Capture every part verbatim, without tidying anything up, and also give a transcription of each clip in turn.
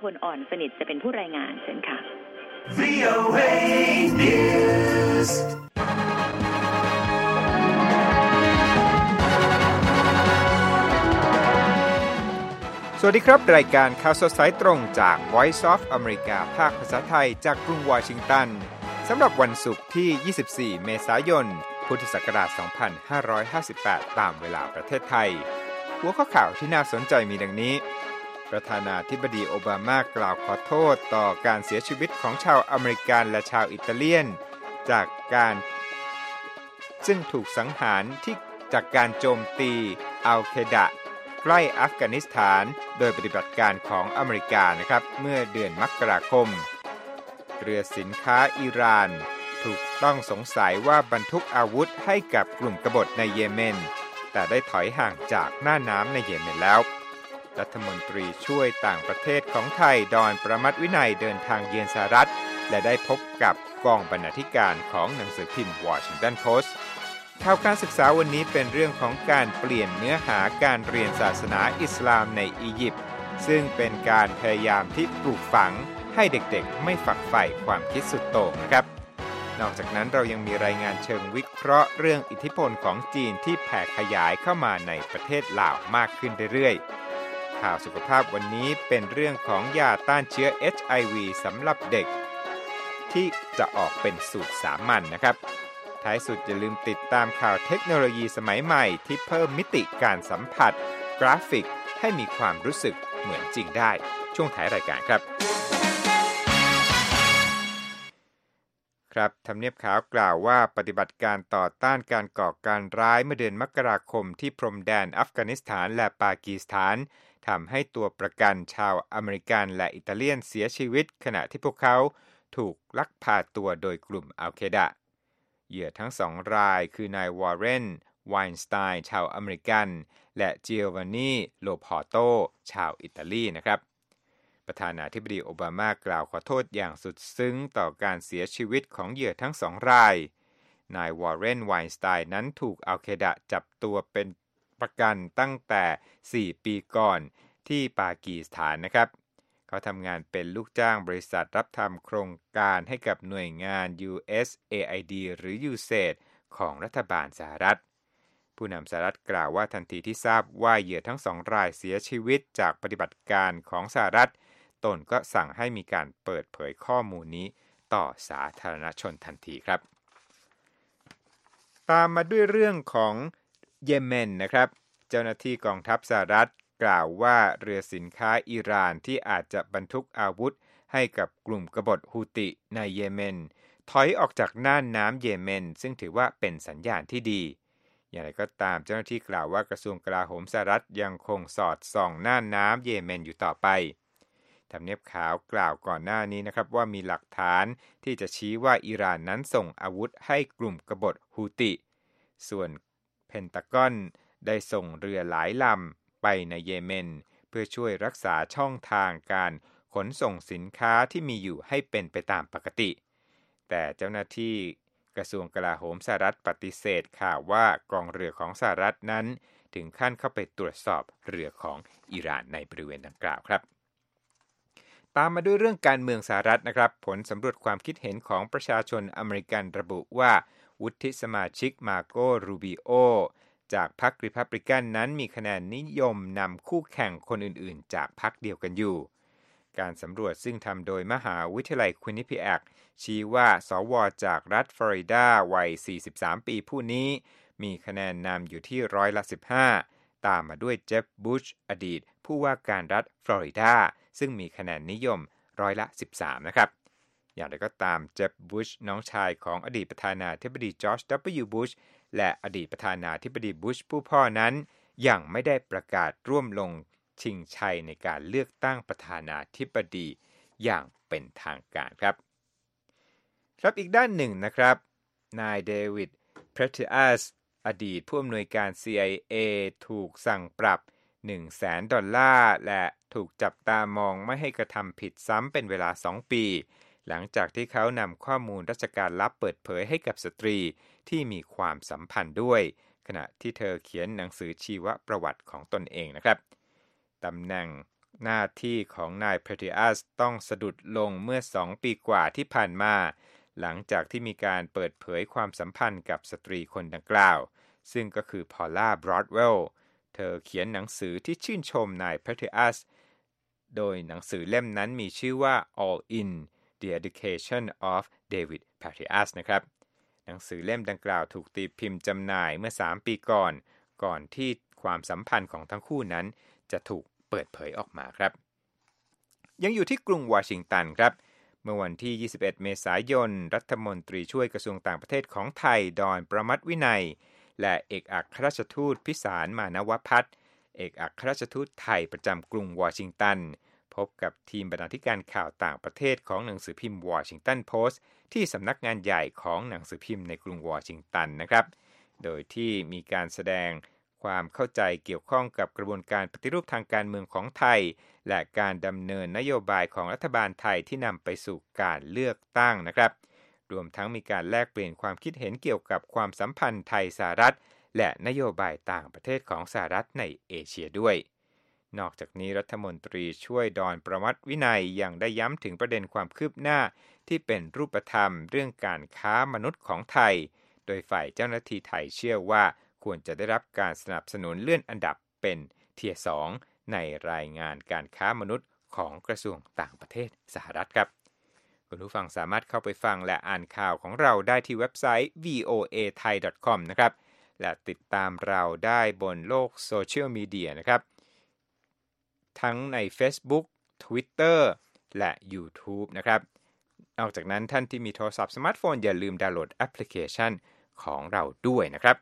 พลอ่อนสนิทจะเป็นผู้รายงานเชิญค่ะวี โอ เอ News สวัสดีครับรายการข่าวสดสายตรงจาก Voice of America ภาคภาษาไทยจากกรุงวอชิงตันสำหรับวันศุกร์ที่ยี่สิบสี่เมษายนพุทธศักราชสองพันห้าร้อยห้าสิบแปดตามเวลาประเทศไทยหัวข้อข่าวที่น่าสนใจมีดังนี้ประธานาธิบดีโอบามากล่าวขอโทษต่อการเสียชีวิตของชาวอเมริกันและชาวอิตาเลียนจากการซึ่งถูกสังหารที่จากการโจมตีอัลเคดะใกล้อัฟกานิสถานโดยปฏิบัติการของอเมริกานะครับเมื่อเดือนมกราคมเรือสินค้าอิหร่านถูกต้องสงสัยว่าบรรทุกอาวุธให้กับกลุ่มกบฏในเยเมนแต่ได้ถอยห่างจากหน้าน้ำในเยเมนแล้วรัฐมนตรีช่วยต่างประเทศของไทยดอนประมัติวินัยเดินทางเยือนสหรัฐและได้พบกับกองบรรณาธิการของหนังสือพิมพ์วอชิงตันโพสต์ข่าวการศึกษาวันนี้เป็นเรื่องของการเปลี่ยนเนื้อหาการเรียนศาสนาอิสลามในอียิปต์ซึ่งเป็นการพยายามที่ปลูกฝังให้เด็กๆไม่ฝักใฝ่ความคิดสุดโต่งนะครับนอกจากนั้นเรายังมีรายงานเชิงวิเคราะห์เรื่องอิทธิพลของจีนที่แผ่ขยายเข้ามาในประเทศลาวมากขึ้นเรื่อยๆข่าวสุขภาพวันนี้เป็นเรื่องของยาต้านเชื้อ เอช ไอ วี สำหรับเด็กที่จะออกเป็นสูตรสามัญ น, นะครับท้ายสุดอย่าลืมติดตามข่าวเทคโนโลยีสมัยใหม่ที่เพิ่มมิติการสัมผัสกราฟิกให้มีความรู้สึกเหมือนจริงได้ช่วงท้ายรายการครับครับทำเนียบขาวกล่าวว่าปฏิบัติการต่อต้านการก่อการร้ายเมื่อเดือนมกราคมที่พรมแดนอัฟกานิสถานและปากีสถานทำให้ตัวประกันชาวอเมริกันและอิตาเลียนเสียชีวิตขณะที่พวกเขาถูกลักพาตัวโดยกลุ่มอัลเคดะเหยื่อทั้งสองรายคือนายวอร์เรน ไวน์สไตน์ชาวอเมริกันและจิโอวานนี โลพอร์โตชาวอิตาลีนะครับประธานาธิบดีโอบามากล่าวขอโทษอย่างสุดซึ้งต่อการเสียชีวิตของเหยื่อทั้งสองรายนายวอร์เรน ไวน์สไตน์นั้นถูกอัลเคดะจับตัวเป็นประกันตั้งแต่สี่ปีก่อนที่ปากีสถานนะครับเขาทำงานเป็นลูกจ้างบริษัทรับทำโครงการให้กับหน่วยงาน ยู เอส เอ ไอ ดี หรือ ยู เซด ของรัฐบาลสหรัฐผู้นำสหรัฐกล่าวว่าทันทีที่ทราบว่าเหยื่อทั้งสองรายเสียชีวิตจากปฏิบัติการของสหรัฐตนก็สั่งให้มีการเปิดเผยข้อมูลนี้ต่อสาธารณชนทันทีครับตามมาด้วยเรื่องของเยเมนนะครับเจ้าหน้าที่กองทัพสหรัฐกล่าวว่าเรือสินค้าอิหร่านที่อาจจะบรรทุกอาวุธให้กับกลุ่มกบฏฮูติในเยเมนถอยออกจากน่านน้ำเยเมนซึ่งถือว่าเป็นสัญญาณที่ดีอย่างไรก็ตามเจ้าหน้าที่กล่าวว่ากระทรวงกลาโหมสหรัฐยังคงสอดส่องน่านน้ำเยเมนอยู่ต่อไปทำเนียบขาวกล่าวก่อนหน้านี้นะครับว่ามีหลักฐานที่จะชี้ว่าอิหร่านนั้นส่งอาวุธให้กลุ่มกบฏฮูติส่วนเพนตากอนได้ส่งเรือหลายลำไปในเยเมนเพื่อช่วยรักษาช่องทางการขนส่งสินค้าที่มีอยู่ให้เป็นไปตามปกติแต่เจ้าหน้าที่กระทรวงกลาโหมสหรัฐปฏิเสธข่าวว่ากองเรือของสหรัฐนั้นถึงขั้นเข้าไปตรวจสอบเรือของอิหร่านในบริเวณดังกล่าวครับตามมาด้วยเรื่องการเมืองสหรัฐนะครับผลสำรวจความคิดเห็นของประชาชนอเมริกันระบุว่าวุฒิสมาชิกมาโกรูบิโอจากพรรครีพับลิกันนั้นมีคะแนนนิยมนำคู่แข่งคนอื่นๆจากพรรคเดียวกันอยู่การสำรวจซึ่งทำโดยมหาวิทยาลัยควินนิพิแอกชี้ว่าสวจากรัฐฟลอริดาวัยสี่สิบสามปีผู้นี้มีคะแนนนำอยู่ที่ร้อยละสิบห้าตามมาด้วยเจฟบุชอดีตผู้ว่าการรัฐฟลอริดาซึ่งมีคะแนนนิยมร้อยละสิบสามนะครับอย่างไรก็ตามเจฟบุชน้องชายของอดีตประธานาธิบดีจอร์จ ดับเบิลยู บุชและอดีตประธานาธิบดีบุชผู้พ่อนั้นยังไม่ได้ประกาศร่วมลงชิงชัยในการเลือกตั้งประธานาธิบดีอย่างเป็นทางการครับครับอีกด้านหนึ่งนะครับนายเดวิดเพรทิอัสอดีตผู้อำนวยการ ซี ไอ เอ ถูกสั่งปรับ หนึ่งแสน ดอลลาร์และถูกจับตามองไม่ให้กระทำผิดซ้ำเป็นเวลาสองปีหลังจากที่เขานำข้อมูลราชการลับเปิดเผยให้กับสตรีที่มีความสัมพันธ์ด้วยขณะที่เธอเขียนหนังสือชีวประวัติของตนเองนะครับตำแหน่งหน้าที่ของนายเพเทอัสต้องสะดุดลงเมื่อสองปีกว่าที่ผ่านมาหลังจากที่มีการเปิดเผยความสัมพันธ์กับสตรีคนดังกล่าวซึ่งก็คือพอลล่าบรอดเวลล์เธอเขียนหนังสือที่ชื่นชมนายเพเทอัสโดยหนังสือเล่มนั้นมีชื่อว่า All In The Education of David Petraeus นะครับหนังสือเล่มดังกล่าวถูกตีพิมพ์จำหน่ายเมื่อสามปีก่อนก่อนที่ความสัมพันธ์ของทั้งคู่นั้นจะถูกเปิดเผยออกมาครับยังอยู่ที่กรุงวอชิงตันครับเมื่อวันที่ยี่สิบเอ็ดเมษายนรัฐมนตรีช่วยกระทรวงต่างประเทศของไทยดอนประมัติวินัยและเอกอัครราชทูตพิสารมานวพัฒน์เอกอัครราชทูตไทยประจำกรุงวอชิงตันพบกับทีมบรรณาธิการข่าวต่างประเทศของหนังสือพิมพ์วอชิงตันโพสต์ที่สำนักงานใหญ่ของหนังสือพิมพ์ในกรุงวอชิงตันนะครับโดยที่มีการแสดงความเข้าใจเกี่ยวข้องกับกระบวนการปฏิรูปทางการเมืองของไทยและการดำเนินนโยบายของรัฐบาลไทยที่นำไปสู่การเลือกตั้งนะครับรวมทั้งมีการแลกเปลี่ยนความคิดเห็นเกี่ยวกับความสัมพันธ์ไทยสหรัฐและนโยบายต่างประเทศของสหรัฐในเอเชียด้วยนอกจากนี้รัฐมนตรีช่วยดอนประมัติวินัยยังได้ย้ำถึงประเด็นความคืบหน้าที่เป็นรูปธรรมเรื่องการค้ามนุษย์ของไทยโดยฝ่ายเจ้าหน้าที่ไทยเชื่อว่าควรจะได้รับการสนับสนุนเลื่อนอันดับเป็นเทียร์สองในรายงานการค้ามนุษย์ของกระทรวงต่างประเทศสหรัฐครับคุณผู้ฟังสามารถเข้าไปฟังและอ่านข่าวของเราได้ที่เว็บไซต์ วี โอ เอ ไทย ดอท คอม นะครับและติดตามเราได้บนโลกโซเชียลมีเดียนะครับทั้งใน Facebook Twitter และ YouTube นะครับนอกจากนั้นท่านที่มีโทรศัพท์สมาร์ทโฟนอย่าลืมดาวน์โหลดแอปพลิเคชันของเราด้วยนะครับ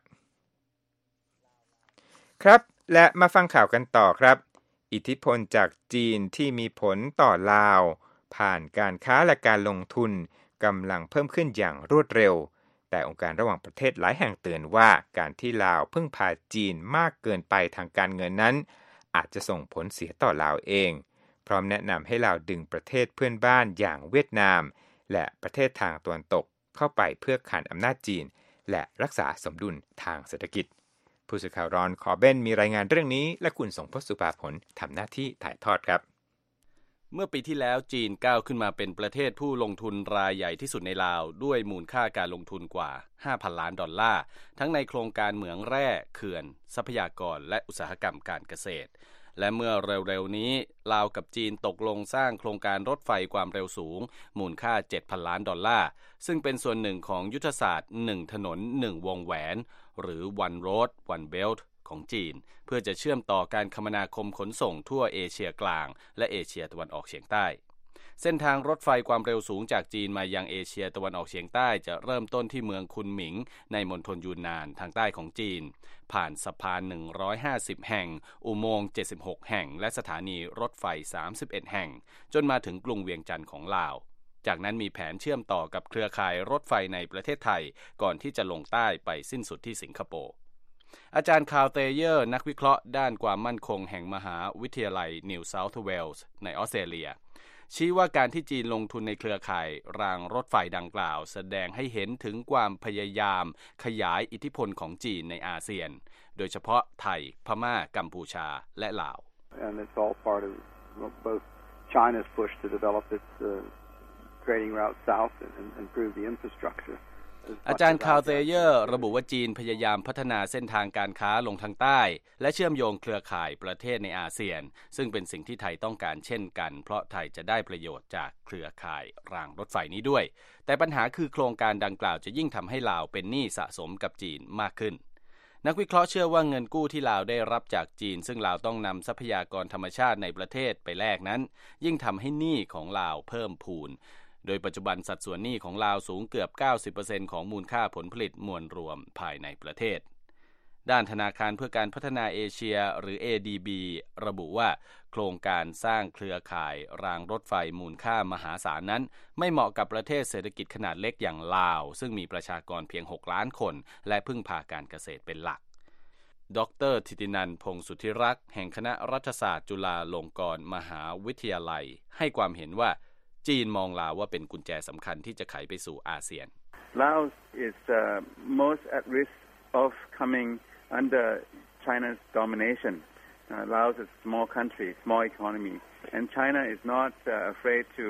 ครับและมาฟังข่าวกันต่อครับอิทธิพลจากจีนที่มีผลต่อลาวผ่านการค้าและการลงทุนกำลังเพิ่มขึ้นอย่างรวดเร็วแต่องค์การระหว่างประเทศหลายแห่งเตือนว่าการที่ลาวพึ่งพาจีนมากเกินไปทางการเงินนั้นอาจจะส่งผลเสียต่อลาวเองพร้อมแนะนำให้ลาวดึงประเทศเพื่อนบ้านอย่างเวียดนามและประเทศทางตะวันตกเข้าไปเพื่อขานอำนาจจีนและรักษาสมดุลทางเศรษฐกิจผู้สื่อข่าวรอนคอเบนมีรายงานเรื่องนี้และคุณสงพจน์สุภาผลทำหน้าที่ถ่ายทอดครับเมื่อปีที่แล้วจีนก้าวขึ้นมาเป็นประเทศผู้ลงทุนรายใหญ่ที่สุดในลาวด้วยมูลค่าการลงทุนกว่า ห้าพัน ล้านดอลลาร์ทั้งในโครงการเหมืองแร่เขื่อนทรัพยากรและอุตสาหกรรมการเกษตรและเมื่อเร็วๆนี้ลาวกับจีนตกลงสร้างโครงการรถไฟความเร็วสูงมูลค่า เจ็ดพัน ล้านดอลลาร์ซึ่งเป็นส่วนหนึ่งของยุทธศาสตร์หนึ่งถนนหนึ่งวงแหวนหรือ One Road One Belt ของจีนเพื่อจะเชื่อมต่อการคมนาคมขนส่งทั่วเอเชียกลางและเอเชียตะวันออกเฉียงใต้เส้นทางรถไฟความเร็วสูงจากจีนมายังเอเชียตะวันออกเฉียงใต้จะเริ่มต้นที่เมืองคุนหมิงในมณฑลยูนนานทางใต้ของจีนผ่านสะพานหนึ่งร้อยห้าสิบแห่งอุโมงค์เจ็ดสิบหกแห่งและสถานีรถไฟสามสิบเอ็ดแห่งจนมาถึงกรุงเวียงจันทร์ของลาวจากนั้นมีแผนเชื่อมต่อกับเครือข่ายรถไฟในประเทศไทยก่อนที่จะลงใต้ไปสิ้นสุดที่สิงคโปร์อาจารย์คาร์ลเตเยอร์นักวิเคราะห์ด้านความมั่นคงแห่งมหาวิทยาลัยนิวเซาท์เวลส์ในออสเตรเลียชี้ว่าการที่จีนลงทุนในเครือข่ายรางรถไฟดังกล่าวแสดงให้เห็นถึงความพยายามขยายอิทธิพลของจีนในอาเซียนโดยเฉพาะไทยพม่ากัมพูชาและลาว And it's all part of both China's push to develop its uh, trading route south and, and improve the infrastructure อาจารย์คาร์ลเตเยอร์ระบุว่าจีนพยายามพัฒนาเส้นทางการค้าลงทางใต้และเชื่อมโยงเครือข่ายประเทศในอาเซียนซึ่งเป็นสิ่งที่ไทยต้องการเช่นกันเพราะไทยจะได้ประโยชน์จากเครือข่ายรางรถไฟนี้ด้วยแต่ปัญหาคือโครงการดังกล่าวจะยิ่งทำให้ลาวเป็นหนี้สะสมกับจีนมากขึ้นนักวิเคราะห์เชื่อว่าเงินกู้ที่ลาวได้รับจากจีนซึ่งลาวต้องนำทรัพยากรธรรมชาติในประเทศไปแลกนั้นยิ่งทำให้หนี้ของลาวเพิ่มพูนโดยปัจจุบันสัดส่วนหนี้ของลาวสูงเกือบ เก้าสิบเปอร์เซ็นต์ ของมูลค่าผลผลิตมวลรวมภายในประเทศด้านธนาคารเพื่อการพัฒนาเอเชียหรือ เอ ดี บี ระบุว่าโครงการสร้างเครือข่ายรางรถไฟมูลค่ามหาศาลนั้นไม่เหมาะกับประเทศเศรษฐกิจขนาดเล็กอย่างลาวซึ่งมีประชากรเพียงหกล้านคนและพึ่งพาการเกษตรเป็นหลักดร.ธิตินันท์ พงษ์สุทธิรักษ์แห่งคณะรัฐศาสตร์จุฬาลงกรณ์มหาวิทยาลัยให้ความเห็นว่าจีนมองลาวว่าเป็นกุญแจสำคัญที่จะไขไปสู่อาเซียน Laos is uh, most at risk of coming under China's domination Uh, Laos is a small country, small economy, and China is not uh, afraid to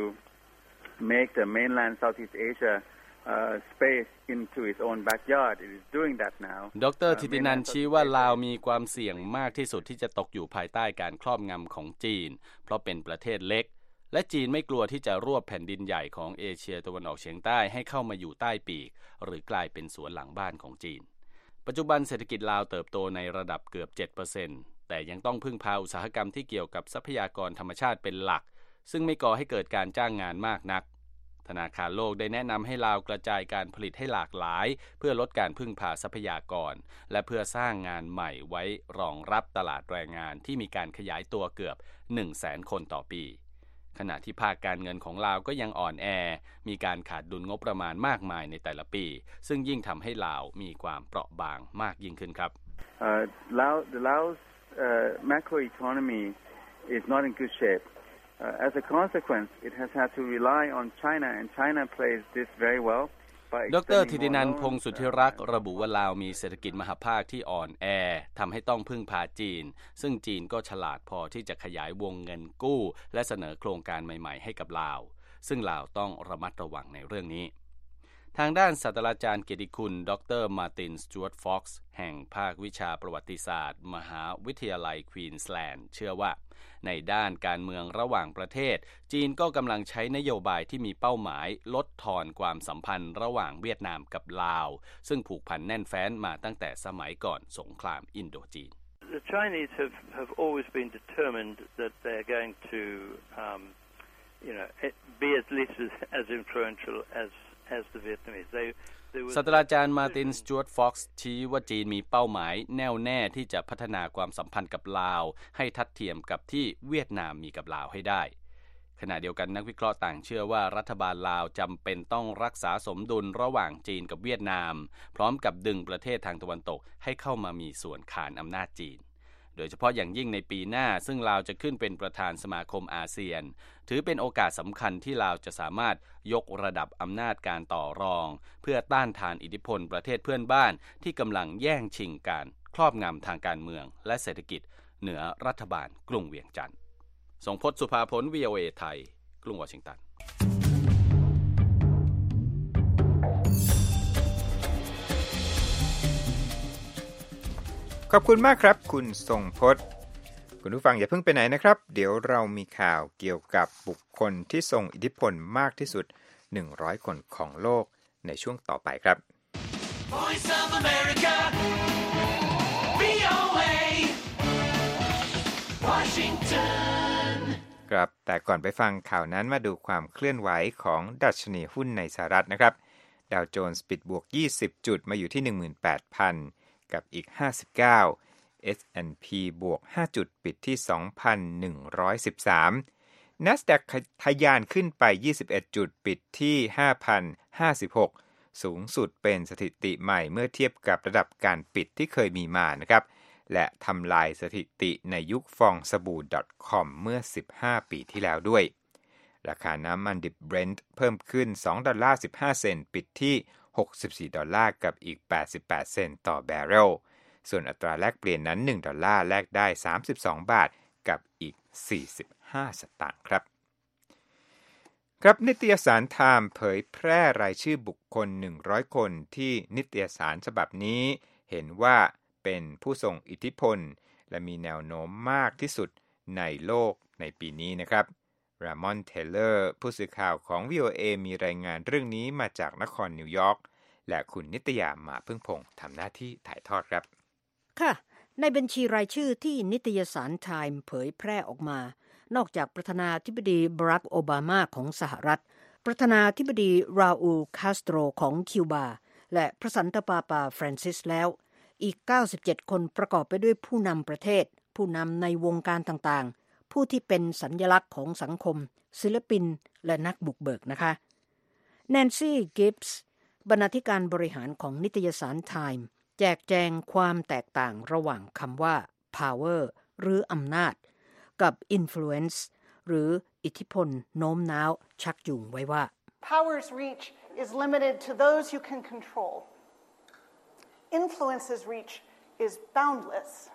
make the mainland Southeast Asia uh, space into its own backyard. It is doing that now. ดร.ธิตินันท์ชี้ว่าลาวมีความเสี่ยงมากที่สุดที่จะตกอยู่ภายใต้การครอบงำของจีนเพราะเป็นประเทศเล็กและจีนไม่กลัวที่จะรวบแผ่นดินใหญ่ของเอเชียตะวันออกเฉียงใต้ให้เข้ามาอยู่ใต้ปีกหรือกลายเป็นสวนหลังบ้านของจีนปัจจุบันเศรษฐกิจลาวเติบโตในระดับเกือบ เจ็ดเปอร์เซ็นต์ แต่ยังต้องพึ่งพาอุตสาหกรรมที่เกี่ยวกับทรัพยากรธรรมชาติเป็นหลักซึ่งไม่ก่อให้เกิดการจ้างงานมากนักธนาคารโลกได้แนะนำให้ลาวกระจายการผลิตให้หลากหลายเพื่อลดการพึ่งพาทรัพยากรและเพื่อสร้างงานใหม่ไว้รองรับตลาดแรงงานที่มีการขยายตัวเกือบ หนึ่งแสน คนต่อปีขณะที่ภาคการเงินของลาวก็ยังอ่อนแอมีการขาดดุลงบประมาณมากมายในแต่ละปีซึ่งยิ่งทำให้ลาวมีความเปราะบางมากยิ่งขึ้นครับ uh, Lao, the Laos uh, macroeconomy is not in good shape. Uh, as a consequence, it has had to rely on China, and China plays this very well. ดร.ธิตินันท์พงษ์สุทธิรักษ์ระบุว่าลาวมีเศรษฐกิจมหภาคที่อ่อนแอทำให้ต้องพึ่งพาจีนซึ่งจีนก็ฉลาดพอที่จะขยายวงเงินกู้และเสนอโครงการใหม่ๆให้กับลาวซึ่งลาวต้องระมัดระวังในเรื่องนี้ทางด้านศาสตราจารย์เกียรติคุณดร.มาร์ติน สจ๊วต ฟ็อกซ์แห่งภาควิชาประวัติศาสตร์มหาวิทยาลัยควีนสแลนด์เชื่อว่าในด้านการเมืองระหว่างประเทศจีนก็กำลังใช้นโยบายที่มีเป้าหมายลดทอนความสัมพันธ์ระหว่างเวียดนามกับลาวซึ่งผูกพันแน่นแฟ้นมาตั้งแต่สมัยก่อนสงครามอินโดจีน The Chinese have have always been determined that they're going to um, you know be at least as, as influential as as the Vietnamese. They ศาสตราจารย์มาร์ติน สจ๊วต ฟ็อกซ์ชี้ว่าจีนมีเป้าหมายแน่วแน่ที่จะพัฒนาความสัมพันธ์กับลาวให้ทัดเทียมกับที่เวียดนามมีกับลาวให้ได้ขณะเดียวกันนักวิเคราะห์ต่างเชื่อว่ารัฐบาลลาวจำเป็นต้องรักษาสมดุลระหว่างจีนกับเวียดนามพร้อมกับดึงประเทศทางตะวันตกให้เข้ามามีส่วนขานอำนาจจีนโดยเฉพาะอย่างยิ่งในปีหน้าซึ่งลาวจะขึ้นเป็นประธานสมาคมอาเซียนถือเป็นโอกาสสำคัญที่ลาวจะสามารถยกระดับอำนาจการต่อรองเพื่อต้านทานอิทธิพลประเทศเพื่อนบ้านที่กำลังแย่งชิงการครอบงำทางการเมืองและเศรษฐกิจเหนือรัฐบาลกรุงเวียงจันทร์ทรงพจน์ สุภาผล วี โอ เอ ไทยกรุงวอชิงตันขอบคุณมากครับคุณทรงพจน์คุณผู้ฟังอย่าเพิ่งไปไหนนะครับเดี๋ยวเรามีข่าวเกี่ยวกับบุคคลที่ทรงอิทธิพลมากที่สุดหนึ่งร้อยคนของโลกในช่วงต่อไปครับ Voice of America วี โอ เอ Washington ครับแต่ก่อนไปฟังข่าวนั้นมาดูความเคลื่อนไหวของดัชนีหุ้นในสหรัฐนะครับดาวโจนส์ปิดบวกยี่สิบจุดมาอยู่ที่ หนึ่งหมื่นแปดพัน กับอีกห้าสิบเก้า เอส แอนด์ พี บวกห้าจุดปิดที่ สองพันหนึ่งร้อยสิบสาม NASDAQ ทะยานขึ้นไปยี่สิบเอ็ดจุดปิดที่ ห้าพันห้าสิบหก สูงสุดเป็นสถิติใหม่เมื่อเทียบกับระดับการปิดที่เคยมีมานะครับและทำลายสถิติในยุคฟองสบู่ .com เมื่อสิบห้าปีที่แล้วด้วยราคาน้ำมันดิบ Brent เพิ่มขึ้นสองดอลลาร์สิบห้าเซนต์ปิดที่หกสิบสี่ดอลลาร์กับอีกแปดสิบแปดเซนต์ต่อแบเรลส่วนอัตราแลกเปลี่ยนนั้นหนึ่งดอลลาร์แลกได้สามสิบสองบาทกับอีกสี่สิบห้าสตางค์ครับครับนิตยสารไทม์เผยแพร่รายชื่อบุคคลหนึ่งร้อยคนที่นิตยสารฉบับนี้เห็นว่าเป็นผู้ทรงอิทธิพลและมีแนวโน้มมากที่สุดในโลกในปีนี้นะครับรามอน เทเลอร์ผู้สื่อข่าวของ วี โอ เอ มีรายงานเรื่องนี้มาจากนครนิวยอร์กและคุณนิตยามาพึ่งพงษ์ทำหน้าที่ถ่ายทอดครับค่ะในบัญชีรายชื่อที่นิตยสารไทม์เผยแพร่ออกมานอกจากประธานาธิบดีบารักโอบามาของสหรัฐประธานาธิบดีราอูลคาสโตรของคิวบาและพระสันตะปาปาฟรานซิสแล้วอีกเก้าสิบเจ็ดคนประกอบไปด้วยผู้นำประเทศผู้นำในวงการต่างๆผู้ที่เป็นสัญลักษณ์ของสังคมศิลปินและนักบุกเบิกนะคะแนนซี่กิฟส์บรรณาธิการบริหารของนิตยสารไทม์แจกแจงความแตกต่างระหว่างคำว่า power หรืออำนาจกับ influence หรืออิทธิพลโน้มน้าวชักจูงไว้ว่า Power's reach is limited to those you can control. Influence's reach is boundless,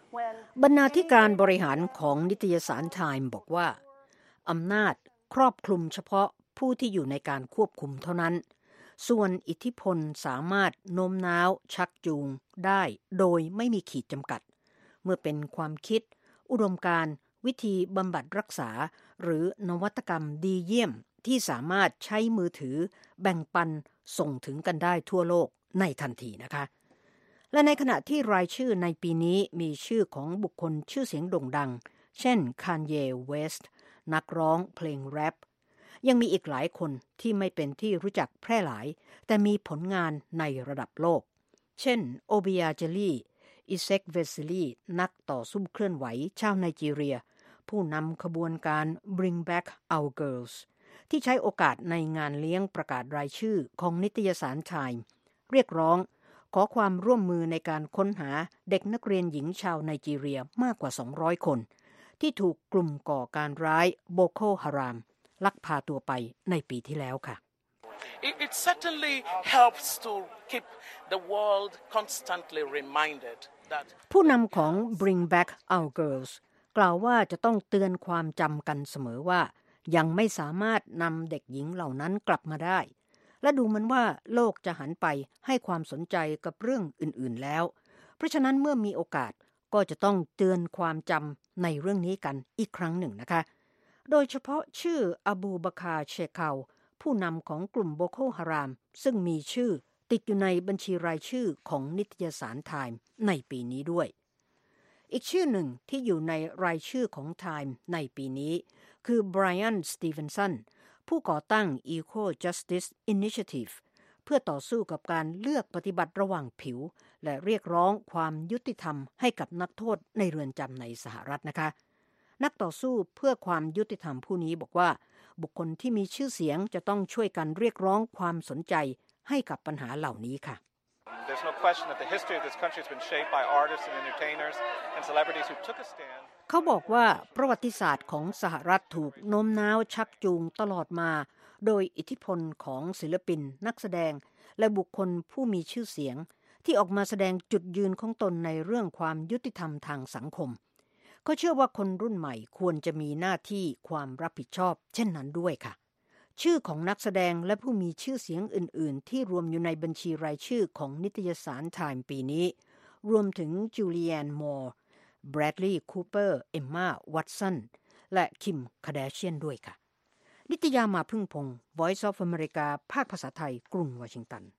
บรรณาธิการบริหารของนิตยสารไทม์บอกว่าอำนาจครอบคลุมเฉพาะผู้ที่อยู่ในการควบคุมเท่านั้นส่วนอิทธิพลสามารถโน้มน้าวชักจูงได้โดยไม่มีขีดจำกัดเมื่อเป็นความคิดอุดมการณ์วิธีบำบัดรักษาหรือนวัตกรรมดีเยี่ยมที่สามารถใช้มือถือแบ่งปันส่งถึงกันได้ทั่วโลกในทันทีนะคะและในขณะที่รายชื่อในปีนี้มีชื่อของบุคคลชื่อเสียงโด่งดังเช่น Kanye West นักร้องเพลงแรปยังมีอีกหลายคนที่ไม่เป็นที่รู้จักแพร่หลายแต่มีผลงานในระดับโลกเช่นโอบิอาเจลีอิเซกเวซิลีนักต่อสู้เคลื่อนไหวชาวไนจีเรียผู้นำขบวนการ Bring Back Our Girls ที่ใช้โอกาสในงานเลี้ยงประกาศรายชื่อของนิตยสารไทม์เรียกร้องขอความร่วมมือในการค้นหาเด็กนักเรียนหญิงชาวไนจีเรียมากกว่าสองร้อยคนที่ถูกกลุ่มก่อการร้ายโบโคฮารามลักพาตัวไปในปีที่แล้วค่ะ It, it certainly helps to keep the world constantly reminded that ผู้นำของ Bring Back Our Girls กล่าวว่าจะต้องเตือนความจำกันเสมอว่ายังไม่สามารถนำเด็กหญิงเหล่านั้นกลับมาได้และดูเหมือนว่าโลกจะหันไปให้ความสนใจกับเรื่องอื่นๆแล้วเพราะฉะนั้นเมื่อมีโอกาสก็จะต้องเตือนความจำในเรื่องนี้กันอีกครั้งหนึ่งนะคะโดยเฉพาะชื่ออบูบะคาเชคาผู้นำของกลุ่มโบโคฮารามซึ่งมีชื่อติดอยู่ในบัญชีรายชื่อของนิตยสารไทม์ในปีนี้ด้วยอีกชื่อหนึ่งที่อยู่ในรายชื่อของไทม์ในปีนี้คือไบรอัน สตีเวนสันผู้ก่อตั้ง Eco Justice Initiative เพื่อต่อสู้กับการเลือกปฏิบัติระหว่างผิวและเรียกร้องความยุติธรรมให้กับนักโทษในเรือนจำในสหรัฐนะคะนักต่อสู้เพื่อความยุติธรรมผู้นี้บอกว่าบุคคลที่มีชื่อเสียงจะต้องช่วยกันเรียกร้องความสนใจให้กับปัญหาเหล่านี้ค่ะ There's no question that the history of this country has been shaped by artists and entertainers and celebrities who took a stand. เขาบอกว่าประวัติศาสตร์ของสหรัฐถูกโน้มน้าวชักจูงตลอดมาโดยอิทธิพลของศิลปินนักแสดงและบุคคลผู้มีชื่อเสียงที่ออกมาแสดงจุดยืนของตนในเรื่องความยุติธรรมทางสังคมเขาเชื่อว่าคนรุ่นใหม่ควรจะมีหน้าที่ความรับผิดชอบเช่นนั้นด้วยค่ะชื่อของนักแสดงและผู้มีชื่อเสียงอื่นๆที่รวมอยู่ในบัญชีรายชื่อของนิตยสารไทม์ปีนี้รวมถึงจูเลียน มอร์แบรดลีย์ คูเปอร์ เอมม่า วัตสันและคิม คาร์ดาเชียนด้วยค่ะนิตยามาพึ่งพงศ์ Voice of America ภาคภาษาไทยกรุงวอชิงตัน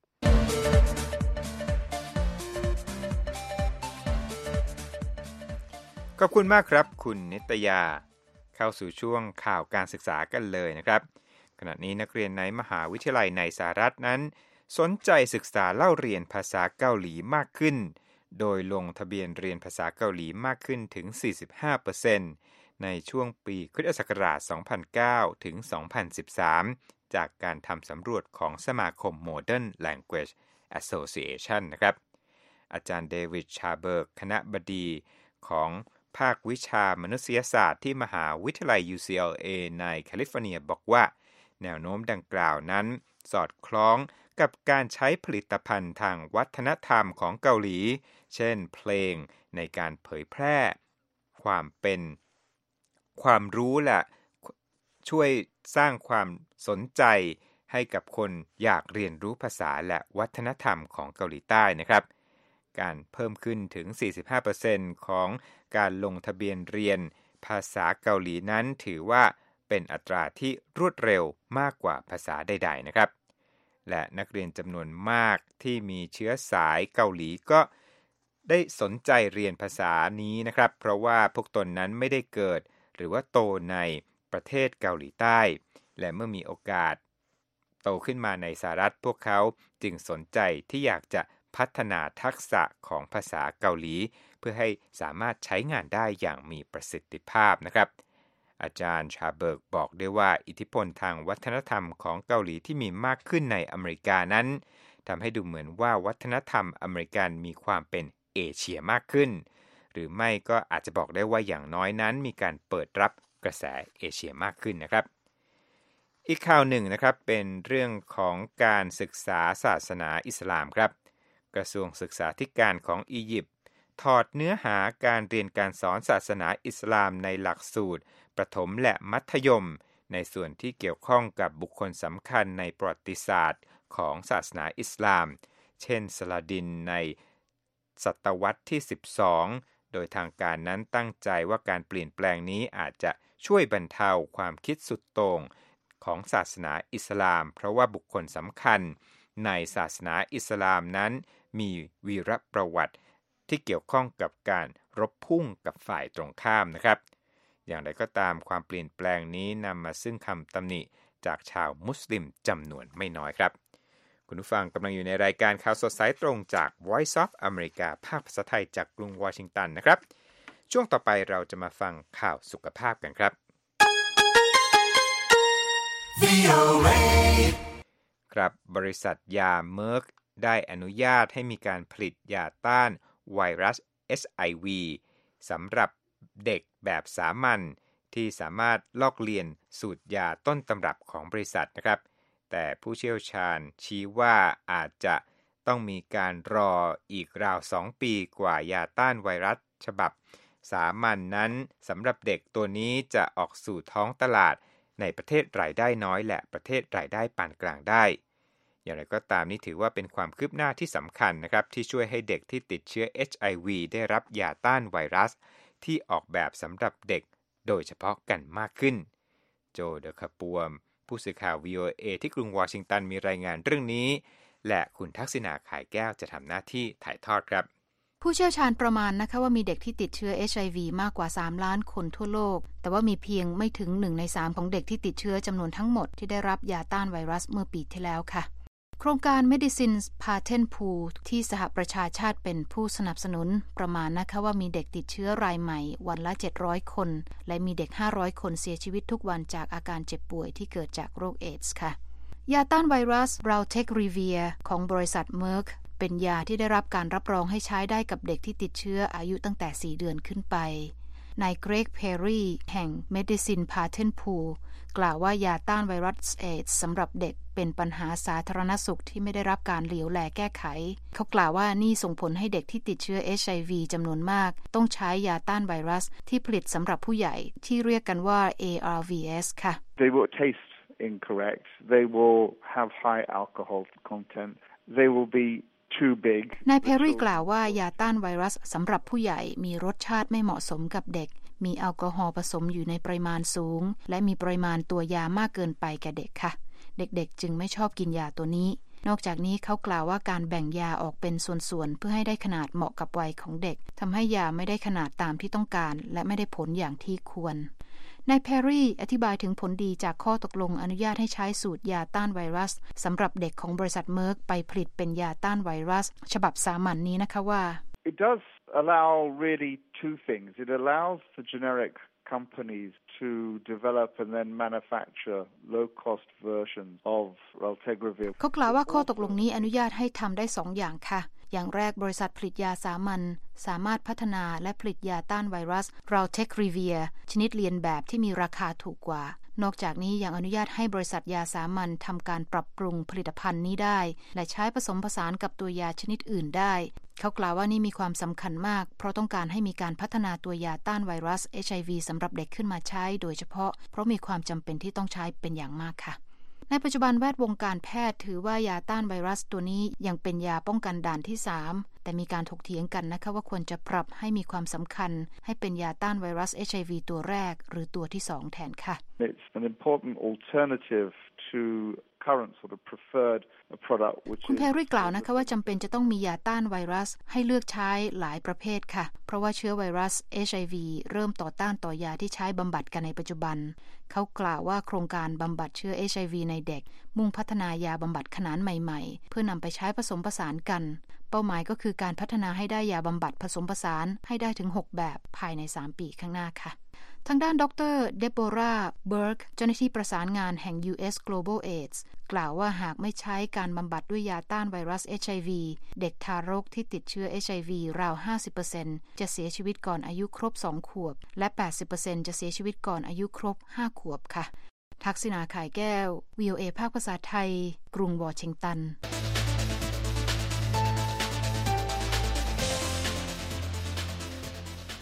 ขอบคุณมากครับคุณนิตยาเข้าสู่ช่วงข่าวการศึกษากันเลยนะครับขณะนี้นักเรียนในมหาวิทยาลัยในสหรัฐนั้นสนใจศึกษาเล่าเรียนภาษาเกาหลีมากขึ้นโดยลงทะเบียนเรียนภาษาเกาหลีมากขึ้นถึง สี่สิบห้าเปอร์เซ็นต์ ในช่วงปีคริสตศักราช สองพันเก้า ถึง สองพันสิบสาม จากการทำสำรวจของสมาคม Modern Language Association นะครับอาจารย์เดวิด ชาเบิร์กคณบดีของภาควิชามนุษยศาสตร์ที่มหาวิทยาลัย ยู ซี แอล เอ ในแคลิฟอร์เนียบอกว่าแนวโน้มดังกล่าวนั้นสอดคล้องกับการใช้ผลิตภัณฑ์ทางวัฒนธรรมของเกาหลีเช่นเพลงในการเผยแพร่ความเป็นความรู้และช่วยสร้างความสนใจให้กับคนอยากเรียนรู้ภาษาและวัฒนธรรมของเกาหลีใต้นะครับการเพิ่มขึ้นถึง สี่สิบห้าเปอร์เซ็นต์ ของการลงทะเบียนเรียนภาษาเกาหลีนั้นถือว่าเป็นอัตราที่รวดเร็วมากกว่าภาษาใดๆนะครับและนักเรียนจำนวนมากที่มีเชื้อสายเกาหลีก็ได้สนใจเรียนภาษานี้นะครับเพราะว่าพวกตนนั้นไม่ได้เกิดหรือว่าโตในประเทศเกาหลีใต้และเมื่อมีโอกาสโตขึ้นมาในสหรัฐพวกเขาจึงสนใจที่อยากจะพัฒนาทักษะของภาษาเกาหลีเพื่อให้สามารถใช้งานได้อย่างมีประสิทธิภาพนะครับอาจารย์ชาเบิร์กบอกได้ว่าอิทธิพลทางวัฒนธรรมของเกาหลีที่มีมากขึ้นในอเมริกานั้นทำให้ดูเหมือนว่าวัฒนธรรมอเมริกันมีความเป็นเอเชียมากขึ้นหรือไม่ก็อาจจะบอกได้ว่าอย่างน้อยนั้นมีการเปิดรับกระแสเอเชียมากขึ้นนะครับอีกข่าวหนึ่งนะครับเป็นเรื่องของการศึกษาศาสนาอิสลามครับกระทรวงศึกษาธิการของอียิปต์ถอดเนื้อหาการเรียนการสอนศาสนาอิสลามในหลักสูตรประถมและมัธยมในส่วนที่เกี่ยวข้องกับบุคคลสำคัญในประวัติศาสตร์ของศาสนาอิสลามเช่นซลาดินในศตวรรษที่สิบสองโดยทางการนั้นตั้งใจว่าการเปลี่ยนแปลงนี้อาจจะช่วยบรรเทาความคิดสุดโต่งของศาสนาอิสลามเพราะว่าบุคคลสำคัญในศาสนาอิสลามนั้นมีวีรประวัติที่เกี่ยวข้องกับการรบพุ่งกับฝ่ายตรงข้ามนะครับอย่างไรก็ตามความเปลี่ยนแปลงนี้นำมาซึ่งคำตำหนิจากชาวมุสลิมจำนวนไม่น้อยครับคุณผู้ฟังกำลังอยู่ในรายการข่าวสดสายตรงจาก Voice of America ภาคภาษาไทยจากกรุงวอชิงตันนะครับช่วงต่อไปเราจะมาฟังข่าวสุขภาพกันครับครับบริษัทยาเมอร์กได้อนุญาตให้มีการผลิตยาต้านไวรัส เอช ไอ วี สำหรับเด็กแบบสามัญที่สามารถลอกเลียนสูตรยาต้นตำรับของบริษัทนะครับแต่ผู้เชี่ยวชาญชี้ว่าอาจจะต้องมีการรออีกราวสองปีกว่ายาต้านไวรัสฉบับสามัญ น, นั้นสำหรับเด็กตัวนี้จะออกสู่ท้องตลาดในประเทศรายได้น้อยและประเทศรายได้ปานกลางได้อย่างไรก็ตามนี้ถือว่าเป็นความคืบหน้าที่สำคัญนะครับที่ช่วยให้เด็กที่ติดเชื้อ เอช ไอ วี ได้รับยาต้านไวรัสที่ออกแบบสำหรับเด็กโดยเฉพาะกันมากขึ้นโจเดคาปัวมผู้สื่อข่าว วี โอ เอ ที่กรุงวอชิงตันมีรายงานเรื่องนี้และคุณทักษิณาขายแก้วจะทำหน้าที่ถ่ายทอดครับผู้เชี่ยวชาญประมาณนะคะว่ามีเด็กที่ติดเชื้อ เอช ไอ วี มากกว่าสามล้านคนทั่วโลกแต่ว่ามีเพียงไม่ถึงหนึ่งในสามของเด็กที่ติดเชื้อจำนวนทั้งหมดที่ได้รับยาต้านไวรัสเมื่อปีที่แล้วค่ะโครงการ Medicines Patent Pool ที่สหประชาชาติเป็นผู้สนับสนุนประมาณนะคะว่ามีเด็กติดเชื้อรายใหม่วันละเจ็ดร้อยคนและมีเด็กห้าร้อยคนเสียชีวิตทุกวันจากอาการเจ็บป่วยที่เกิดจากโรคเอดส์ค่ะยาต้านไวรัส Raltegravir ของบริษัท Merck เป็นยาที่ได้รับการรับรองให้ใช้ได้กับเด็กที่ติดเชื้ออายุตั้งแต่สี่เดือนขึ้นไปนายเกรกเพร์รี่แห่ง Medicine Patent Pool กล่าวว่ายาต้านไวรัสเอดส์สำหรับเด็กเป็นปัญหาสาธารณสุขที่ไม่ได้รับการเหลียวแลแก้ไขเขากล่าวว่านี่ส่งผลให้เด็กที่ติดเชื้อ เอช ไอ วี จำนวนมากต้องใช้ยาต้านไวรัสที่ผลิตสำหรับผู้ใหญ่ที่เรียกกันว่า เอ อาร์ วี เอส ค่ะ They will taste incorrect. They will have high alcohol content. They will be too big. นายเพร์รี่กล่าวว่ายาต้านไวรัสสำหรับผู้ใหญ่มีรสชาติไม่เหมาะสมกับเด็กมีแอลกอฮอล์ผสมอยู่ในปริมาณสูงและมีปริมาณตัวยามากเกินไปแก่เด็กค่ะเด็กๆจึงไม่ชอบกินยาตัวนี้นอกจากนี้เขากล่าวว่าการแบ่งยาออกเป็นส่วนๆเพื่อให้ได้ขนาดเหมาะกับวัยของเด็กทำให้ยาไม่ได้ขนาดตามที่ต้องการและไม่ได้ผลอย่างที่ควรนายเพร์รี่อธิบายถึงผลดีจากข้อตกลงอนุญาตให้ใช้สูตรยาต้านไวรัสสำหรับเด็กของบริษัทเมอร์กไปผลิตเป็นยาต้านไวรัสฉบับสามัญ น, นี้นะคะว่า It does allow really two things. It allows the generic companies to develop and then manufacture low-cost versions of Raltegravir. เขากล่าวว่าข้อตกลงนี้อนุญาตให้ทำได้สองอย่างค่ะอย่างแรกบริษัทผลิตยาสามัญสามารถพัฒนาและผลิตยาต้านไวรัส Raltegravir ชนิดเลียนแบบที่มีราคาถูกกว่านอกจากนี้ยังอนุญาตให้บริษัทยาสามัญทำการปรับปรุงผลิตภัณฑ์นี้ได้และใช้ผสมผสานกับตัวยาชนิดอื่นได้เขากล่าวว่านี่มีความสำคัญมากเพราะต้องการให้มีการพัฒนาตัวยาต้านไวรัส เอช ไอ วี สำหรับเด็กขึ้นมาใช้โดยเฉพาะเพราะมีความจำเป็นที่ต้องใช้เป็นอย่างมากค่ะในปัจจุบันแวดวงการแพทย์ถือว่ายาต้านไวรัสตัวนี้ยังเป็นยาป้องกันด่านที่สามแต่มีการถกเถียงกันนะคะว่าควรจะปรับให้มีความสำคัญให้เป็นยาต้านไวรัส เอช ไอ วี ตัวแรกหรือตัวที่สองแทนค่ะ It's an important alternative to current sort of preferred product which คุณเพร์รี่กล่าวนะคะว่าจำเป็นจะต้องมียาต้านไวรัสให้เลือกใช้หลายประเภทค่ะเพราะว่าเชื้อไวรัส เอช ไอ วี เริ่มต่อต้านต่อยาที่ใช้บำบัดกันในปัจจุบันเขากล่าวว่าโครงการบำบัดเชื้อ เอช ไอ วี ในเด็กมุ่งพัฒนายาบำบัดขนาดใหม่ๆเพื่อนำไปใช้ผสมผสานกันเป้าหมายก็คือการพัฒนาให้ได้ยาบำบัดผสมผสานให้ได้ถึงหกแบบภายในสามปีข้างหน้าค่ะทางด้านดรเดโบราเบิร์กเจ้าหน้าที่ประสานงานแห่ง ยู เอส Global AIDS กล่าวว่าหากไม่ใช้การบำบัดด้วยยาต้านไวรัส เอช ไอ วี เด็กทารกที่ติดเชื้อ เอช ไอ วี ราว ห้าสิบเปอร์เซ็นต์ จะเสียชีวิตก่อนอายุครบสองขวบและ แปดสิบเปอร์เซ็นต์ จะเสียชีวิตก่อนอายุครบห้าขวบค่ะทักษิณาขายแก้ว วี โอ เอ ภาคภาษาไทยกรุงวอชิงตัน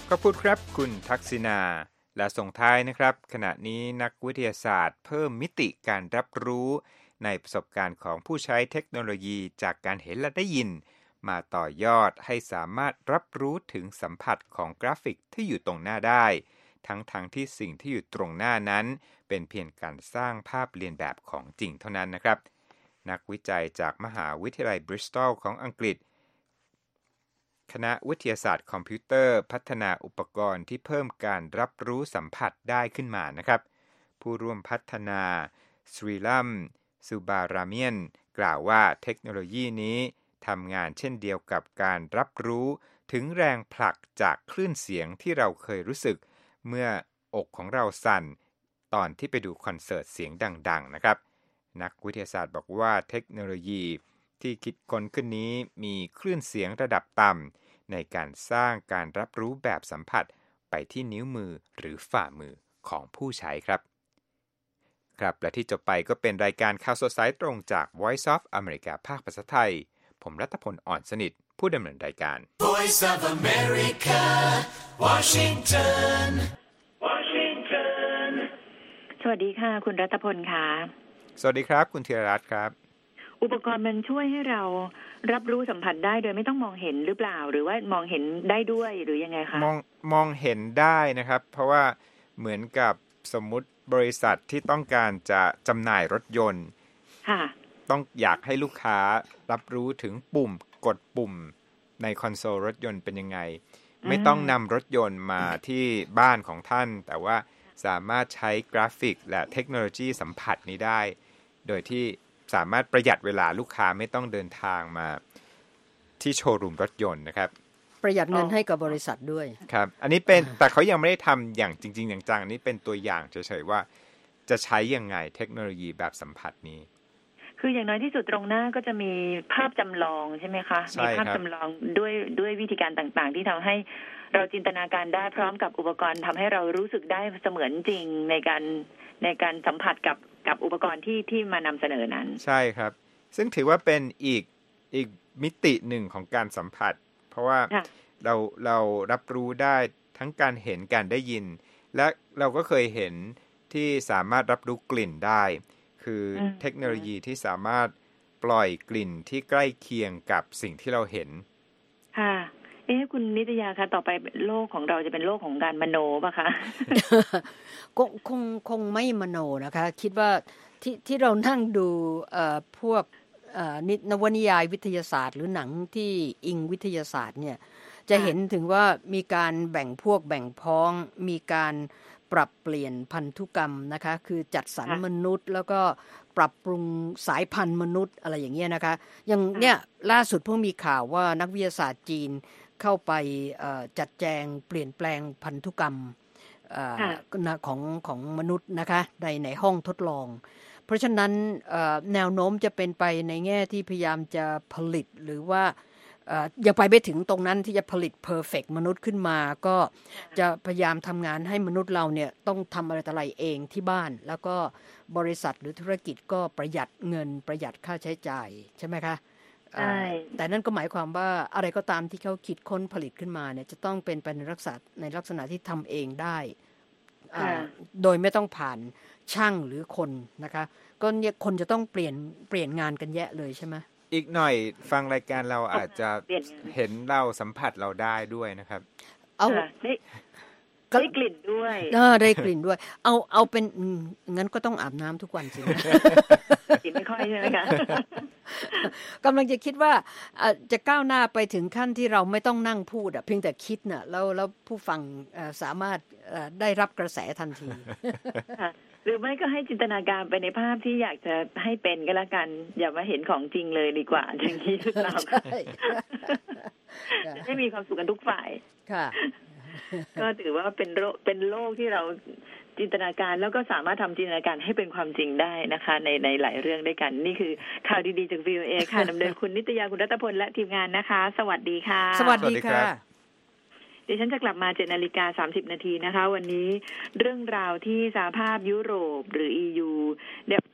ก็พูดครับคุณทักษิณาและส่งท้ายนะครับขณะนี้นักวิทยาศาสตร์เพิ่มมิติการรับรู้ในประสบการณ์ของผู้ใช้เทคโนโลยีจากการเห็นและได้ยินมาต่อยอดให้สามารถรับรู้ถึงสัมผัสของกราฟิกที่อยู่ตรงหน้าได้ทั้งๆ ท, ที่สิ่งที่อยู่ตรงหน้านั้นเป็นเพียงการสร้างภาพเลียนแบบของจริงเท่านั้นนะครับนักวิจัยจากมหาวิทยาลัยบริสตอลของอังกฤษคณะวิทยาศาสตร์คอมพิวเตอร์พัฒนาอุปกรณ์ที่เพิ่มการรับรู้สัมผัสได้ขึ้นมานะครับผู้ร่วมพัฒนาสรีลัมซูบาราเมียนกล่าวว่าเทคโนโลยีนี้ทำงานเช่นเดียวกับการรับรู้ถึงแรงผลักจากคลื่นเสียงที่เราเคยรู้สึกเมื่ออกของเราสั่นตอนที่ไปดูคอนเสิร์ตเสียงดังๆนะครับนักวิทยาศาสตร์บอกว่าเทคโนโลยีที่คิดค้นขึ้นนี้มีคลื่นเสียงระดับต่ำในการสร้างการรับรู้แบบสัมผัสไปที่นิ้วมือหรือฝ่ามือของผู้ใช้ครับครับและที่จบไปก็เป็นรายการข่าวสดสายตรงจาก Voice of America ภาคภาษาไทยผมรัตพลอ่อนสนิทผู้ดำเนินรายการ Voice of America Washington Washington สวัสดีค่ะคุณรัตพลค่ะสวัสดีครับคุณธีรรัตน์ครับอุปกรณ์มันช่วยให้เรารับรู้สัมผัสได้โดยไม่ต้องมองเห็นหรือเปล่าหรือว่ามองเห็นได้ด้วยหรือยังไงคะมองมองเห็นได้นะครับเพราะว่าเหมือนกับสมมุติบริษัทที่ต้องการจะจำหน่ายรถยนต์ค่ะต้องอยากให้ลูกค้ารับรู้ถึงปุ่มกดปุ่มในคอนโซลรถยนต์เป็นยังไงไม่ต้องนำรถยนต์มาที่บ้านของท่านแต่ว่าสามารถใช้กราฟิกและเทคโนโลยีสัมผัสนี้ได้โดยที่สามารถประหยัดเวลาลูกค้าไม่ต้องเดินทางมาที่โชว์รูมรถยนต์นะครับประหยัดเงินให้กับบริษัทด้วยครับอันนี้เป็นแต่เขายังไม่ได้ทำอย่างจริงๆอย่างจังอันนี้เป็นตัวอย่างเฉยๆว่าจะใช้ยังไงเทคโนโลยีแบบสัมผัสนี้คืออย่างน้อยที่สุดตรงหน้าก็จะมีภาพจำลองใช่ไหมคะมีภาพจำลองด้วยด้วยวิธีการต่างๆที่ทำให้เราจินตนาการได้พร้อมกับอุปกรณ์ทำให้เรารู้สึกได้เสมือนจริงในการในการสัมผัสกับกับอุปกรณ์ที่ที่มานำเสนอนั้นใช่ครับซึ่งถือว่าเป็นอีกอีกมิติหนึ่งของการสัมผัสเพราะว่าเราเรารับรู้ได้ทั้งการเห็นการได้ยินและเราก็เคยเห็นที่สามารถรับรู้กลิ่นได้คือเทคโนโลยีที่สามารถปล่อยกลิ่นที่ใกล้เคียงกับสิ่งที่เราเห็นค่ะเอ๊ะคุณนิตยาคะต่อไปโลกของเราจะเป็นโลกของการมโนป่ะคะคงคงคงไม่มโนนะคะคิดว่าที่ที่เรานั่งดูเอ่อพวกเอ่อนวนิยายวิทยาศาสตร์หรือหนังที่อิงวิทยาศาสตร์เนี่ยจะเห็นถึงว่ามีการแบ่งพวกแบ่งพ้องมีการปรับเปลี่ยนพันธุกรรมนะคะคือจัดสรรมนุษย์แล้วก็ปรับปรุงสายพันธุ์มนุษย์อะไรอย่างเงี้ยนะคะอย่างเนี้ยล่าสุดเพิ่งมีข่าวว่านักวิทยาศาสตร์จีนเข้าไปจัดแจงเปลี่ยนแปลงพันธุกรรมของของมนุษย์นะคะในในห้องทดลองเพราะฉะนั้นแนวโน้มจะเป็นไปในแง่ที่พยายามจะผลิตหรือว่าอย่าไปไปถึงตรงนั้นที่จะผลิต perfect มนุษย์ขึ้นมาก็จะพยายามทำงานให้มนุษย์เราเนี่ยต้องทำอะไรต่ออะไรเองที่บ้านแล้วก็บริษัทหรือธุรกิจก็ประหยัดเงินประหยัดค่าใช้จ่ายใช่ไหมคะใช่แต่นั่นก็หมายความว่าอะไรก็ตามที่เขาคิดค้นผลิตขึ้นมาเนี่ยจะต้องเป็นไปในลักษณะในลักษณะที่ทำเองได้โดยไม่ต้องผ่านช่างหรือคนนะคะก็เนี่ยคนจะต้องเปลี่ยนเปลี่ยนงานกันแยะเลยใช่ไหมอีกหน่อยฟังรายการเราอาจจะเห็นเราสัมผัสเราได้ด้วยนะครับเอาได้ได้กลิ่นด้วยเออได้กลิ่นด้วยเอาเอาเป็นงั้นก็ต้องอาบน้ำทุกวันสิกินไม่ค่อยใช่ไหมคะกำลังจะคิดว่าจะก้าวหน้าไปถึงขั้นที่เราไม่ต้องนั่งพูดอ่ะเพียงแต่คิดน่ะแล้วแล้วผู้ฟังสามารถได้รับกระแสทันทีหรือไม่ก็ให้จินตนาการไปในภาพที่อยากจะให้เป็นก็แล้วกันอย่ามาเห็นของจริงเลยดีกว่าอย่างนี้หรือเปล่าคะให้มีความสุขกันทุกฝ่ายค่ะก็ถือว่าเป็นโลกเป็นโลกที่เราจินตนาการแล้วก็สามารถทำจินตนาการให้เป็นความจริงได้นะคะในในหลายเรื่องด้วยกันนี่คือข่าวดีๆจาก วี โอ เอ ค่ะดำเนินคุณนิตยาคุณรัตพลและทีมงานนะคะสวัสดีค่ะสวัสดีค่ะดิฉันจะกลับมา เจ็ดนาฬิกาสามสิบนาทีนะคะวันนี้เรื่องราวที่สหภาพยุโรปหรือ อี ยู ได้